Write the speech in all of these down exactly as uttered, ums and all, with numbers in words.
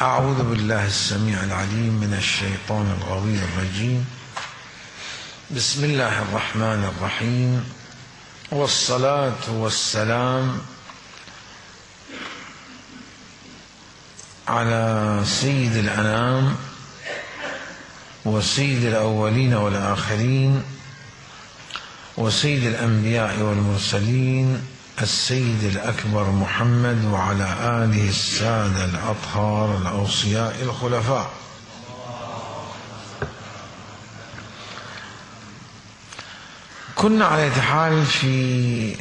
أعوذ بالله السميع العليم من الشيطان الغوي الرجيم. بسم الله الرحمن الرحيم، والصلاة والسلام على سيد الأنام وسيد الأولين والآخرين وسيد الأنبياء والمرسلين السيد الأكبر محمد وعلى آله السادة الأطهار الأوصياء الخلفاء. كنا على حال في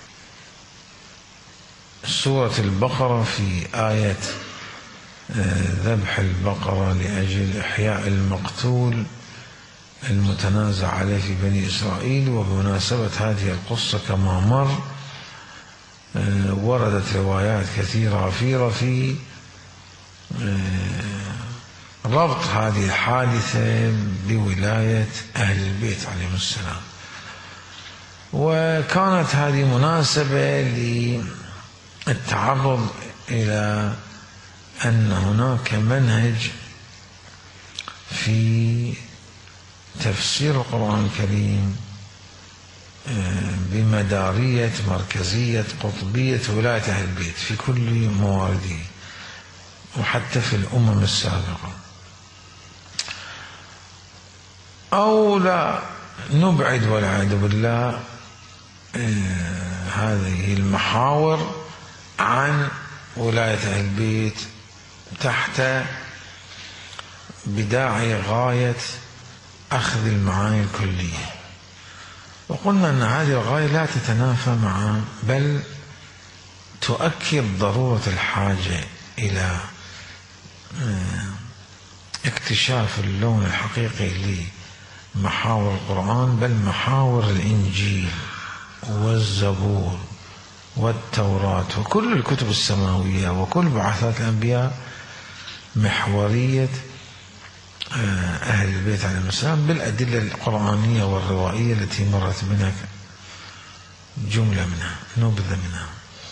سورة البقرة في آية ذبح البقرة لأجل إحياء المقتول المتنازع عليه في بني إسرائيل. وبمناسبة هذه القصة كما مر وردت روايات كثيرة غفيرة في ربط هذه الحادثة بولاية أهل البيت عليهم السلام، وكانت هذه مناسبة للتعرض إلى أن هناك منهج في تفسير القرآن الكريم بمدارية مركزية قطبية ولاية أهل البيت في كل موارده وحتى في الأمم السابقة، أو لا نبعد والعياذ بالله هذه المحاور عن ولاية أهل البيت تحت بداعي غاية أخذ المعاني الكلية. وقلنا أن هذه الغاية لا تتنافى مع بل تؤكد ضرورة الحاجة إلى اكتشاف اللون الحقيقي لمحاور القرآن، بل محاور الإنجيل والزبور والتوراة وكل الكتب السماوية وكل بعثات الأنبياء محورية أهل البيت عليهم السلام بالأدلة القرآنية والروائية التي مرت بنا جملة منها نبذة منها.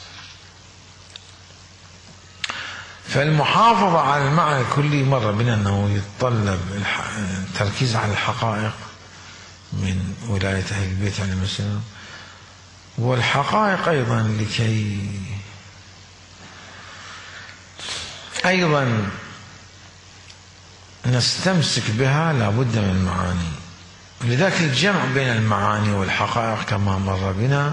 فالمحافظة على المعنى الكلي مر بنا أنه يتطلب التركيز على الحقائق من ولاية أهل البيت عليهم السلام، والحقائق أيضا لكي أيضا نستمسك بها لابد من المعاني. لذلك الجمع بين المعاني والحقائق كما مر بنا،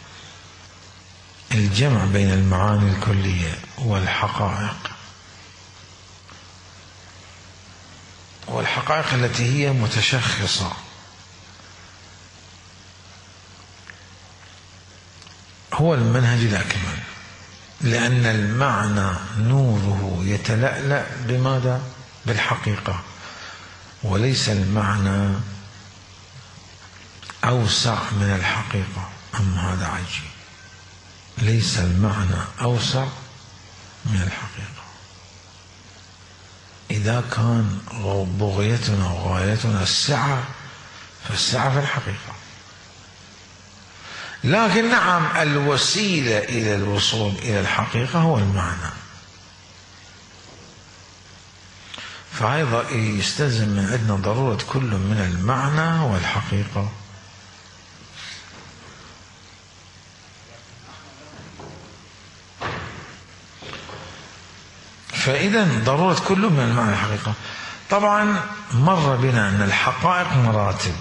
الجمع بين المعاني الكلية والحقائق والحقائق التي هي متشخصة هو المنهج الأكمل، لأن المعنى نوره يتلألأ بماذا؟ بالحقيقة، وليس المعنى أوسع من الحقيقة. أم هذا عجيب، ليس المعنى أوسع من الحقيقة. إذا كان بغيتنا وغايتنا السعة فالسعة في الحقيقة، لكن نعم الوسيلة إلى الوصول إلى الحقيقة هو المعنى. فأيضا يستلزم من عندنا ضرورة كل من المعنى والحقيقة. فإذا ضرورة كل من المعنى والحقيقة. طبعا مر بنا أن الحقائق مراتب،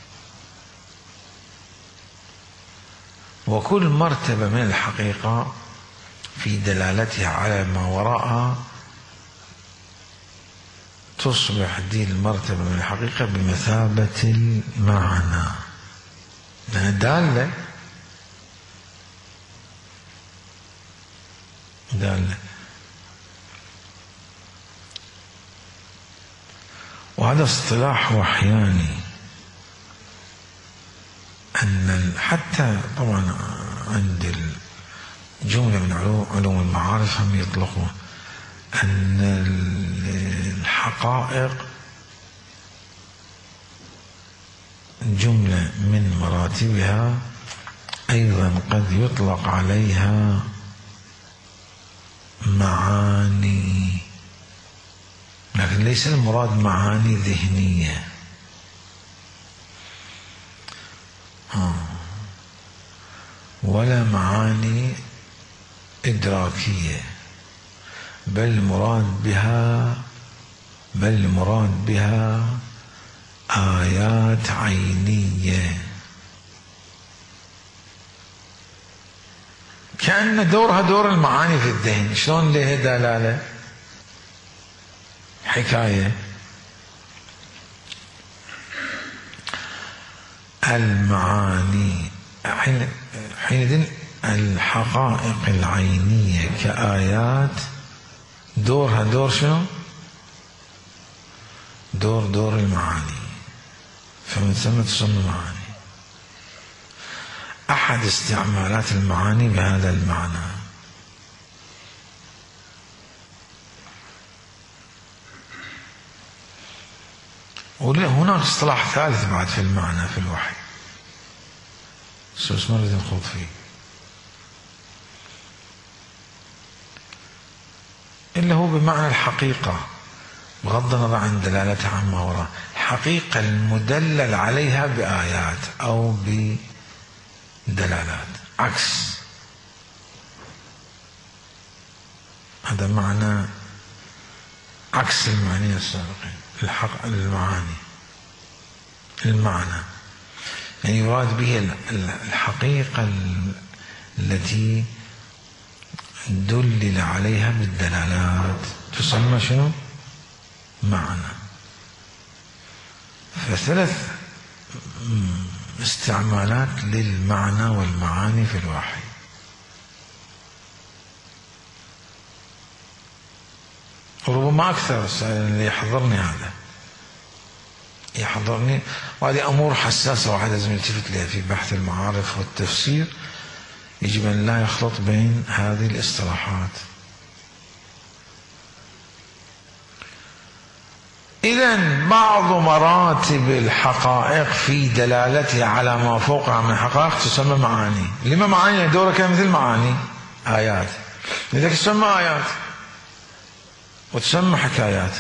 وكل مرتبة من الحقيقة في دلالتها على ما وراءها تصبح دي المرتبة من الحقيقة بمثابة المعنى، لأنها دالة دالة. وهذا اصطلاح وحياني، أن حتى طبعا عند الجملة من علوم المعارف هم يطلقون أن الحقائق جملة من مراتبها أيضا قد يطلق عليها معاني لكن ليس المراد معاني ذهنية. آه. ولا معاني إدراكية، بل المراد بها بل المراد بها آيات عينية، كأن دورها دور المعاني في الذهن. شلون لها دلالة؟ حكاية المعاني حينئذ الحقائق العينية كآيات دورها دور شنو؟ دور دور المعاني، فمن ثم تسمى معاني. أحد استعمالات المعاني بهذا المعنى. وهناك اصطلاح ثالث بعد في المعنى في الوحي، بس ما نريد نخوض فيه، إلا هو بمعنى الحقيقة بغض النظر عن دلالتها عما وراء، حقيقة المدلل عليها بآيات أو بدلالات، عكس. هذا معنى عكس المعنى السابقين. الحق المعاني المعنى يعني يراد به الحقيقة التي دلل عليها بالدلالات تسمى شنو؟ معنى. فثلاث استعمالات للمعنى والمعاني في الوحي. وربما أكثر، اللي يحضرني هذا يحضرني، وهذه أمور حساسة واحد لازم يلتفت لها في بحث المعارف والتفسير. يجب أن لا يخلط بين هذه الاصطلاحات. إذن بعض مراتب الحقائق في دلالتها على ما فوقها من حقائق تسمى معاني. لما معاني؟ دورها كان مثل معاني آيات، لذلك تسمى آيات وتسمى حكايات.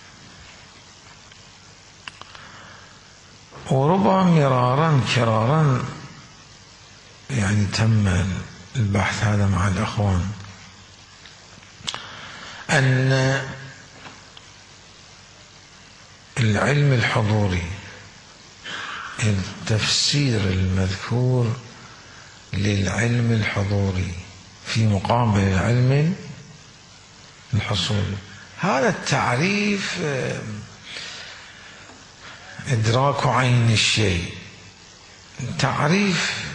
وربما مرارا كرارا يعني تم البحث هذا مع الأخوان أن العلم الحضوري، التفسير المذكور للعلم الحضوري في مقابل العلم الحصولي، هذا التعريف إدراك عين الشيء، تعريف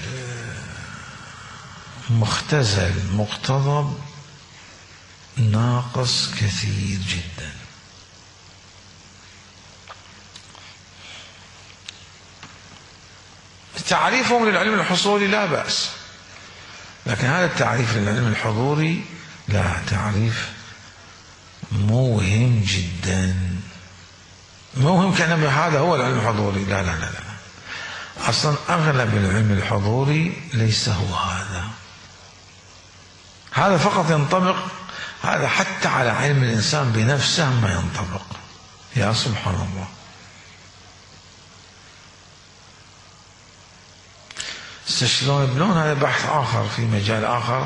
مختزل مقتضب ناقص كثير جدا. تعريفهم للعلم الحصولي لا بأس، لكن هذا التعريف للعلم الحضوري لا، تعريف موهم جدا، موهم كأن هذا هو العلم الحضوري. لا لا لا لا، أصلا أغلب العلم الحضوري ليس هو هذا. هذا فقط ينطبق، هذا حتى على علم الإنسان بنفسه ما ينطبق. يا سبحان الله. شلون يبنون؟ هذا بحث آخر في مجال آخر،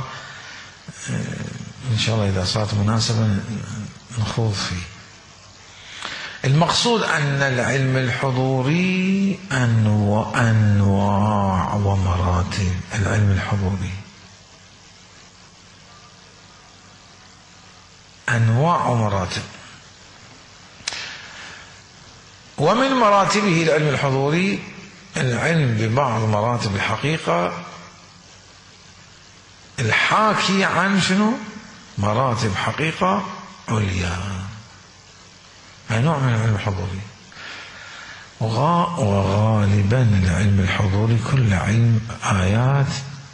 إن شاء الله إذا صارت مناسبة نخوض فيه. المقصود أن العلم الحضوري أنواع أنواع ومراتب. العلم الحضوري أنواع ومراتب، ومن مراتبه العلم الحضوري العلم ببعض مراتب الحقيقة الحاكي عن شنو؟ مراتب حقيقة عليا. هذا نوع من العلم الحضوري. وغالبا العلم الحضوري كل علم آيات،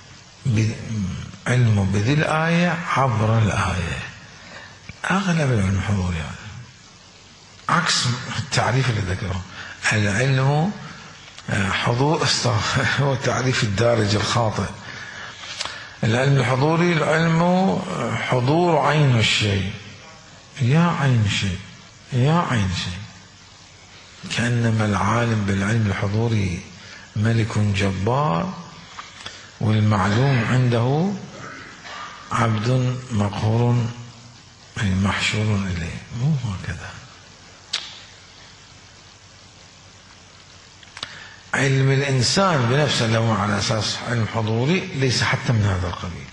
علم بذي الآية عبر الآية، أغلب العلم الحضوري يعني. عكس التعريف اللي ذكره العلم حضور، هو تعريف الدارج الخاطئ. العلم الحضوري العلم حضور عين الشيء، يا عين الشيء، يا عين شيء، كأنما العالم بالعلم الحضوري ملك جبار، والمعلوم عنده عبد مقهور محشور إليه. مو هكذا. علم الإنسان بنفسه لو على أساس علم حضوري ليس حتى من هذا القبيل.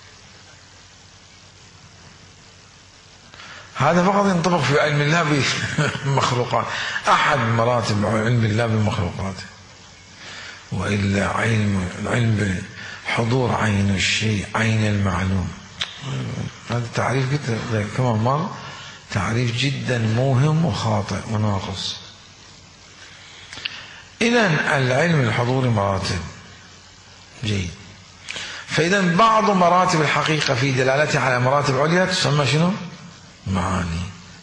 هذا فقط ينطبق في علم الله بالمخلوقات، أحد مراتب علم الله بالمخلوقات، وإلا علم العلم بحضور عين الشيء، عين المعلوم. هذا تعريف قلت كما مر، تعريف جدا موهم وخاطئ وناقص. إذن العلم الحضوري مراتب. جيد. فإذا بعض مراتب الحقيقة في دلالتها على مراتب عليا تسمى شنو؟ معاني.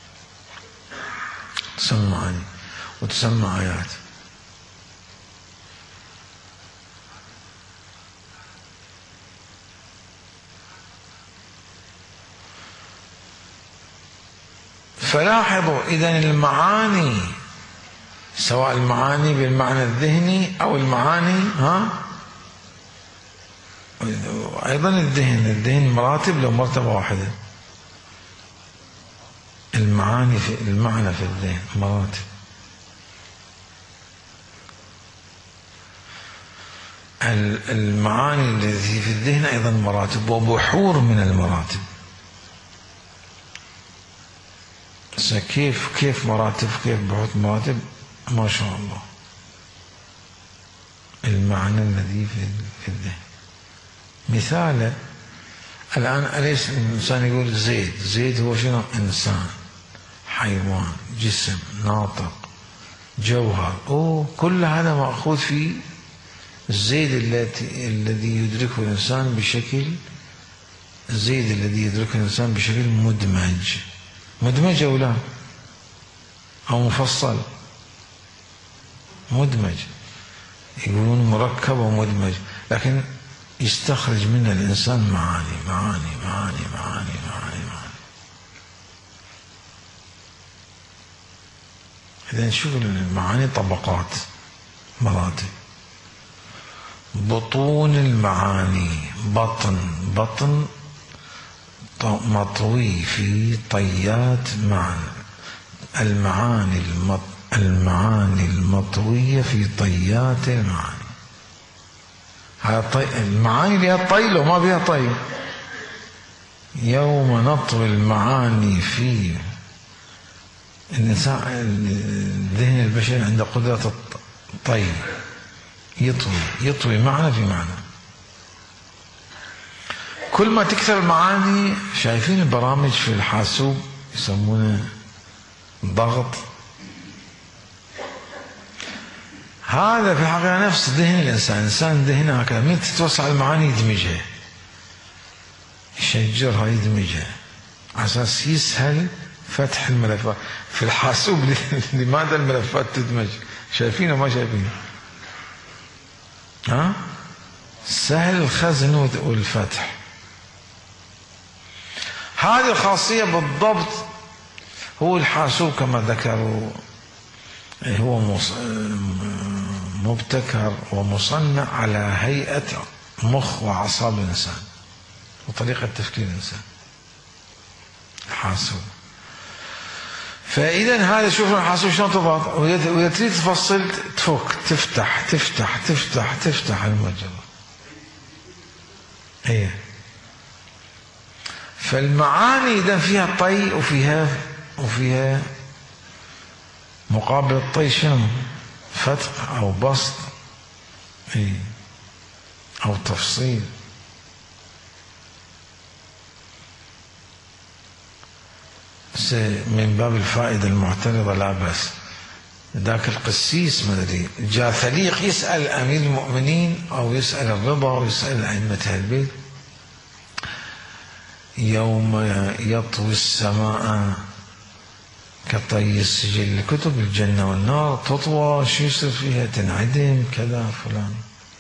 تسمى معاني وتسمى آيات. فلاحظوا إذن المعاني، سواء المعاني بالمعنى الذهني أو المعاني ها أيضا الذهن، الذهن مراتب لو مرتبة واحدة. المعاني في المعنى في الذهن مراتب. المعاني التي في الذهن أيضا مراتب وبحور من المراتب. كيف كيف مراتب، كيف بحور مراتب؟ ما شاء الله. المعنى الذي في الذهن مثال الآن أليس الإنسان يقول زيد؟ زيد هو شنو؟ إنسان، حيوان، جسم، ناطق، جوهر. أوه كل هذا مأخوذ في الزيد التي الذي يدركه الإنسان بشكل، الزيد الذي يدركه الإنسان بشكل مدمج. مدمج أو لا؟ أو مفصل؟ مدمج. يقولون مركب ومدمج، لكن يستخرج منه الإنسان معاني معاني معاني معاني معاني معاني. إذا نشوف المعاني طبقات، مراتب. بطون المعاني، بطن، بطن مطوي في طيات معنى. المعاني المط المعاني المطوية في طيات المعاني. طي... المعاني لها طي، لو ما بها طي. يوم نطوي المعاني في الإنسان، الذهن البشري عنده قدرة الطي، يطوي يطوي معنى في معنى. كل ما تكثر المعاني، شايفين البرامج في الحاسوب يسمونه ضغط، هذا في الحقيقة نفس ذهن الإنسان. الإنسان ذهنه هكذا، من تتوسع المعاني يدمجها، يشجرها يدمجها على أساس يسهل فتح الملفات في الحاسوب. لماذا الملفات تدمج؟ شايفين وما شايفين؟ ها؟ سهل الخزن والفتح. هذه الخاصية بالضبط. هو الحاسوب كما ذكروا هو مبتكر ومصنع على هيئة مخ وأعصاب الإنسان وطريقة تفكير الإنسان، الحاسوب. فإذا هذا شوف الحاسوب شلون تضغط، وإذا تريد تفصل تفك، تفتح تفتح تفتح تفتح المجرة. هي فالمعاني إذا فيها طي وفيها وفيها مقابل الطي شنو؟ فتح أو بسط، إيه، أو تفصيل. من باب الفائدة المعترضة لا بأس. ذاك القسيس ما أدري جاء ثليق يسأل أمير المؤمنين أو يسأل الرضا أو يسأل أئمة البيت، يوم يطوي السماء كطي السجل لكتب الجنة والنار تطوى، شو يصير فيها؟ تنعدم كذا فلان.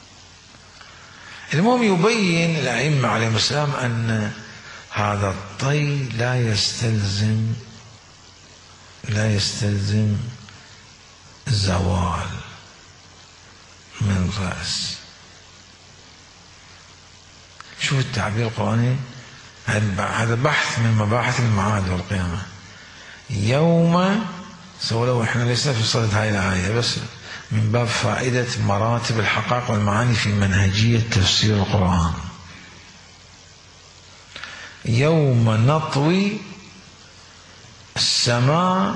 المهم يبين الأئمة عليهم السلام أن هذا الطي لا يستلزم لا يستلزم زوال من رأس. شوف التعبير القرآني، هذا بحث من مباحث المعاد والقيامة. يوم، سواء لو احنا لسه في صدد هاي الآية بس من باب فائدة مراتب الحقائق والمعاني في منهجية تفسير القرآن. يوم نطوي السماء،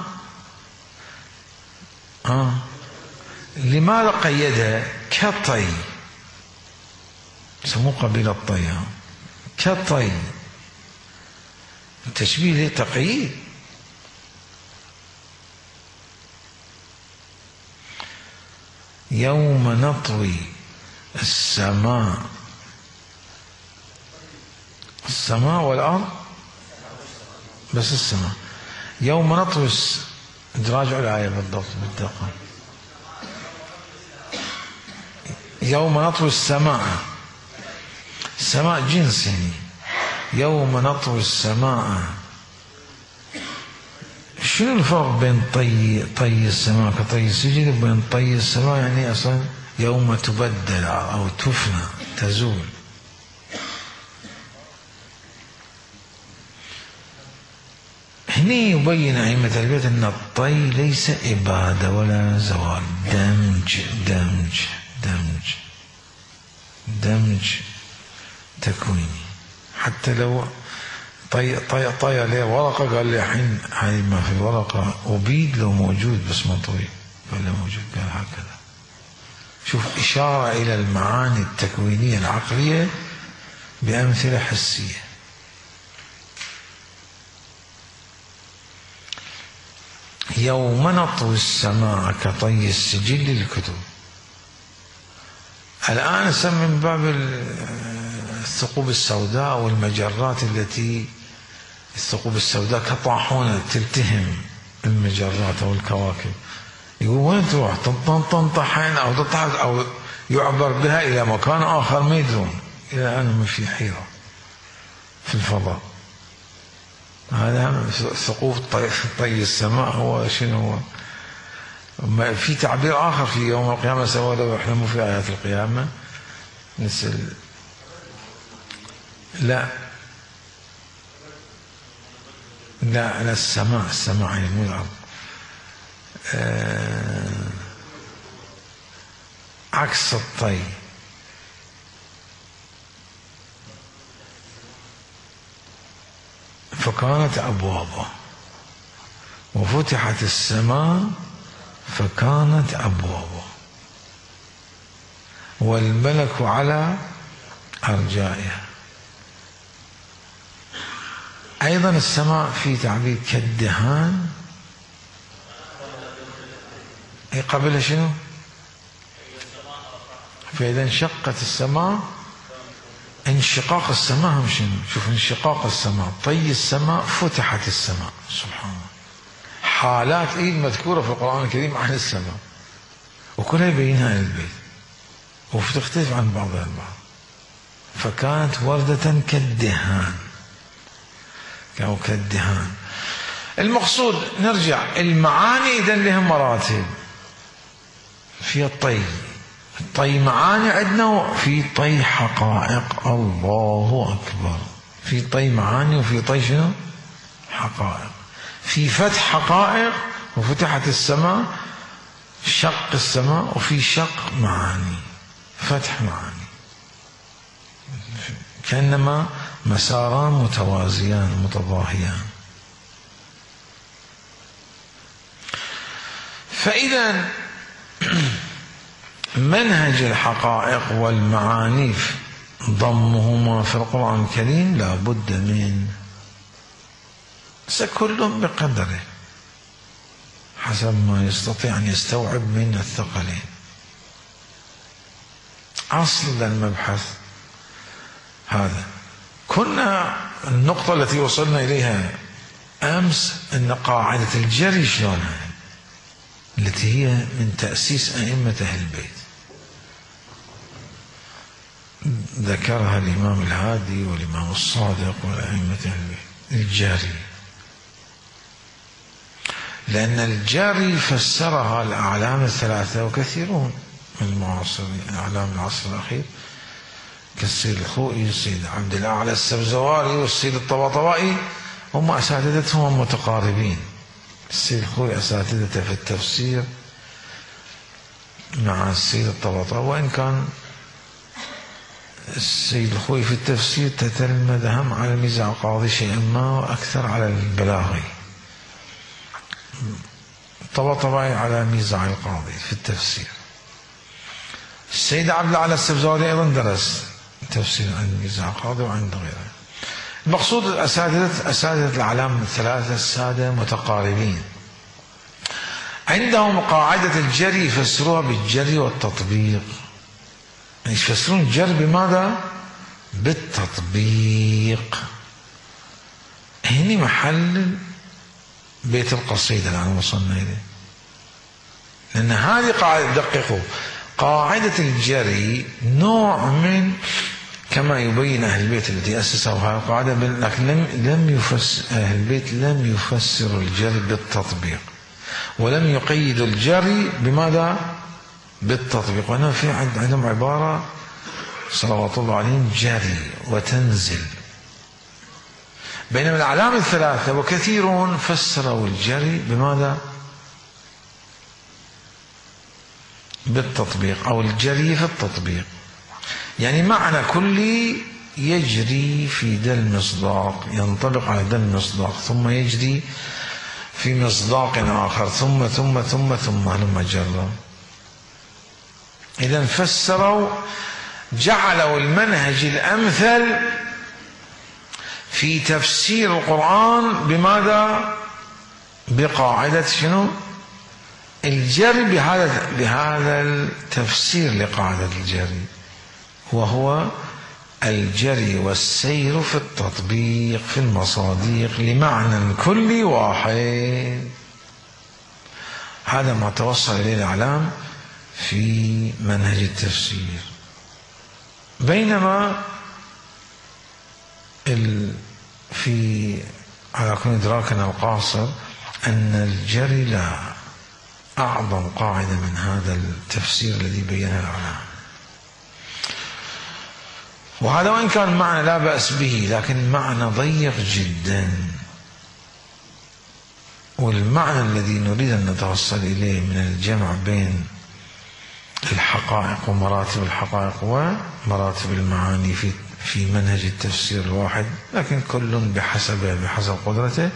آه. لماذا قيدها كطي؟ سموه قبيل الطي، كطي، التشبيه تقييد. يوم نطوي السماء، السماء والأرض، بس السماء. يوم نطوي، راجعوا الآية بالضبط بالدقة. يوم نطوي السماء، السماء جنس يعني. يوم نطوي السماء، شنو الفرق بين طي طي السماء كطي السجل وبين طي السماء؟ يعني أصلا يوم تبدل أو تفنى تزول. هنا يبين أئمة البيت أن الطي ليس إبادة ولا زوال، دمج دمج دمج دمج تكويني. حتى لو طي طي طي عليه ورقة، قال لي الحين هاي ما في ورقة أبيد لو موجود بس مطوي، قال له موجود، قال هكذا. شوف إشارة إلى المعاني التكوينية العقلية بأمثلة حسية. يوم نطوي السماء كطي السجل للكتب. الآن نسمي من باب الثقوب السوداء والمجرات التي، الثقوب السوداء كطاحونة تلتهم المجرات أو الكواكب. يقول وين تروح؟ تنطحن أو تضحك أو يعبر بها إلى مكان آخر ما يدرون. إلى الآن ما في حيرة في الفضاء. هذا ثقوب طي, طي السماء. هو شنو هو؟ في تعبير آخر في يوم القيامة، سواء لو يحلموا في آيات القيامة مثل، لا لا لا السماء، السماء يعني مو الأرض. آه عكس الطي. فكانت أبوابه، وفتحت السماء فكانت أبوابه، والملك على أرجائها. أيضا السماء في تعبير كالدهان، أي قبل شنو؟ فإذا انشقت السماء، انشقاق السماء هم شنو؟ شوف انشقاق السماء، طي السماء، فتحت السماء. سبحان الله، حالات إيد مذكورة في القرآن الكريم عن السماء، وكلها يبينها أهل البيت وتختلف عن بعضها البعض. فكانت وردة كالدهان، أو كالدهان. المقصود نرجع، المعاني إذن لها مراتب. في الطي، الطي معاني عندنا، في طي حقائق. الله أكبر. في طي معاني وفي طي شنو؟ حقائق. في فتح حقائق وفتحت السماء، شق السماء، وفي شق معاني، فتح معاني، كأنما مساران متوازيان متضاهيان. فإذا منهج الحقائق والمعاني ضمهما في القرآن الكريم لا بد من، كل بقدره حسب ما يستطيع أن يستوعب من الثقلين. أصل المبحث هذا. كنا النقطة التي وصلنا إليها أمس أن قاعدة الجري شلونها، التي هي من تأسيس أئمة أهل البيت، ذكرها الإمام الهادي والإمام الصادق والأئمة أهل البيت. الجاري لأن الجري فسرها الأعلام الثلاثة وكثيرون من المعاصرين أعلام العصر الأخير كالسيد الخوئي والسيد عبد الأعلى السبزواري والسيد الطباطبائي، هم أساتذتهم متقاربين. السيد الخوئي أساتذته في التفسير مع السيد الطباطبائي، وإن كان السيد الخوئي في التفسير تتلمذ هم على الميزة القاضي شيئا ما وأكثر على البلاغي، الطباطبائي على ميزة القاضي في التفسير. السيد عبد الأعلى السبزواري أيضا درس تفسير عند ميزة القاضي وعند غيره. المقصود أساتذة أساتذة الأعلام الثلاثة السادة متقاربين، عندهم قاعدة الجري يفسروها بالجري والتطبيق. يفسرون الجر بماذا؟ بالتطبيق. هنا محل بيت القصيدة الآن وصلنا إليه، لأن هذه قاعدة، دققوا، قاعدة الجري نوع من، كما يبين أهل البيت الذي أسسوا هذه القاعدة، لكن لم لم يفسر أهل البيت لم يفسروا الجري بالتطبيق، ولم يقيدوا الجري بماذا؟ بالتطبيق. وأنا في عندهم عبارة صلوات الله عليهم جري وتنزل، بينما الأعلام الثلاثة وكثيرون فسروا الجري بماذا؟ بالتطبيق، أو الجري في التطبيق، يعني معنى كلي يجري في ذا المصداق، ينطبق على ذا المصداق، ثم يجري في مصداق آخر، ثم ثم ثم ثم هلم جرا. إذا فسروا، جعلوا المنهج الأمثل في تفسير القرآن بماذا؟ بقاعدة شنو؟ الجري، بهذا بهذا التفسير لقاعدة الجري، وهو الجري والسير في التطبيق في المصاديق لمعنى كلي واحد. هذا ما توصل إليه الأعلام في منهج التفسير. بينما في على كل إدراكنا القاصر أن الجري لا، أعظم قاعدة من هذا التفسير الذي بينه العلماء، وهذا وإن كان معنى لا بأس به، لكن معنى ضيق جدا. والمعنى الذي نريد أن نتوصل إليه من الجمع بين الحقائق ومراتب الحقائق ومراتب المعاني في في منهج التفسير الواحد، لكن كل بحسبه بحسب قدرته،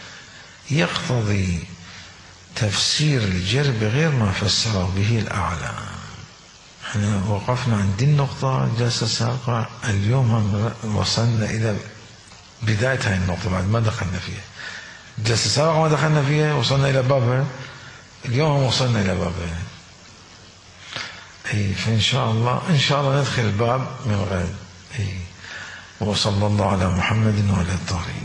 يقتضي تفسير الجر بغير ما فسره به الأعلام. احنا وقفنا عند النقطة جلسة سابقة، اليوم وصلنا إلى بداية هذه النقطة بعد ما دخلنا فيها. جلسة سابقة ما دخلنا فيها، وصلنا إلى بابها، اليوم وصلنا إلى بابها. اي فإن شاء الله إن شاء الله ندخل الباب من غير. اي وصلى الله على محمد وعلى الطاهرين.